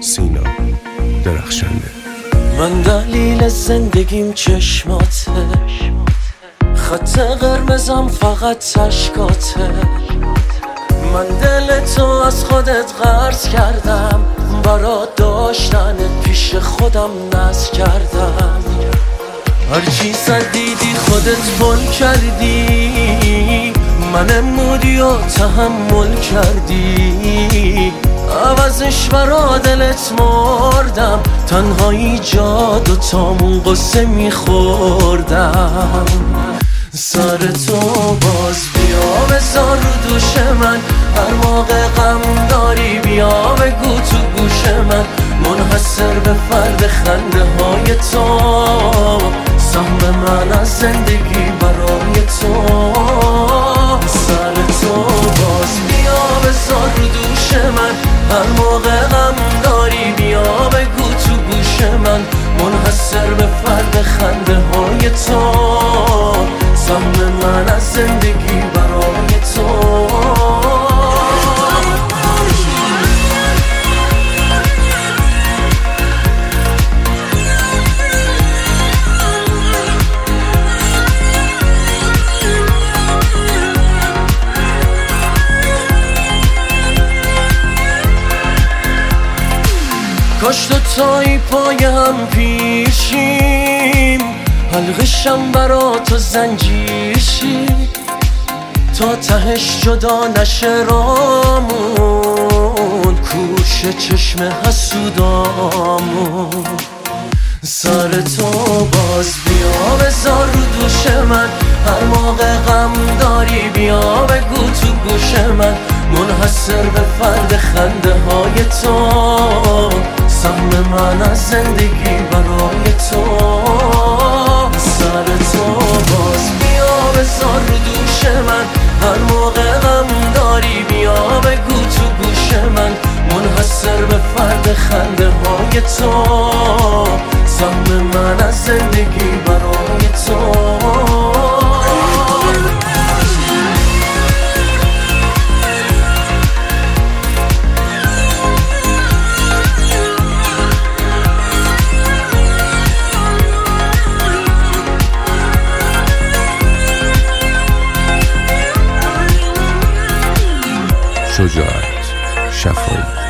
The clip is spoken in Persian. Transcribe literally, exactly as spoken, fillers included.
سینا درخشنده. من دلیل زندگیم چشماته، خط قرمزم فقط اشکاته. من دل تو از خودت قرض کردم، برا داشتنت پیش خودم نذر کردم. هرچی دیدی خودت بل کردی، من امودی و تحمل کردی. عوضش برا دلت مردم، تنهایی جاد و تامون قصه میخوردم. سر تو باز بیا بذار رو دوش من، هر موقع غم داری بیا بگو تو گوش من. منحصر به فرد خنده های تو، سهم من از زندگی برای تو. سر تو باز بیا بذار رو دوش من، هر موقع غم داری بیا بگو تو گوش من. منحصر به فرد خنده های تو، سهم من از زندگی برای تو. کاش تو تایی پای هم پیشیم، حلقشم برا تو زنجیرشی، تا تهش جدا نشه رامون، کوش چشم حسودامون. سر تو باز بیا بذار رو دوش من، هر موقع غم داری بیا بگو تو گوش من. منحصر به فرد خنده های تو، سهم من از زندگی برای تو. سر تو باز بیا بذار رو دوش من، هر موقع غم داری بیا بگو تو گوش من. منحصر به فرد خنده های تو، سهم من از زندگی برای تو. شجاعت شفایی.